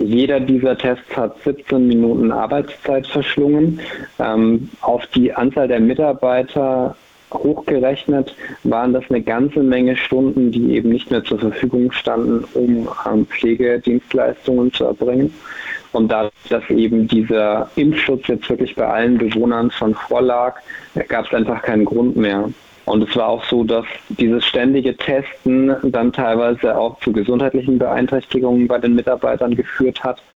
Jeder dieser Tests hat 17 Minuten Arbeitszeit verschlungen. Auf die Anzahl der Mitarbeiter hochgerechnet waren das eine ganze Menge Stunden, die eben nicht mehr zur Verfügung standen, um Pflegedienstleistungen zu erbringen. Und da dass eben dieser Impfschutz jetzt wirklich bei allen Bewohnern schon vorlag, gab es einfach keinen Grund mehr. Und es war auch so, dass dieses ständige Testen dann teilweise auch zu gesundheitlichen Beeinträchtigungen bei den Mitarbeitern geführt hat.